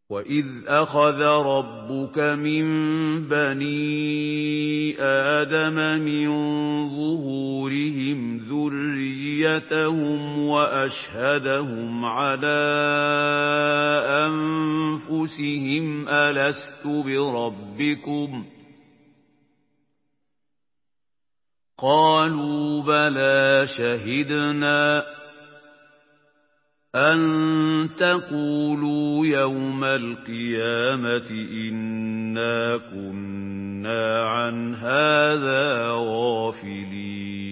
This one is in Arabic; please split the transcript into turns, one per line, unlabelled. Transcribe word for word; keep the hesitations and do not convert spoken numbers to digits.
وَإِذْ أَخَذَ رَبُّكَ مِن بَنِي آدَمَ مِن ظُهُورِهِمْ ذُرِّيَّتَهُمْ وَأَشْهَدَهُمْ عَلَىٰ أَنفُسِهِمْ أَلَسْتُ بِرَبِّكُمْ ۖ قَالُوا بَلَىٰ شَهِدْنَا ۖ أَن تَقُولُوا يَوْمَ الْقِيَامَةِ إِنَّا كُنَّا عَنْ هَٰذَا غَافِلِينَ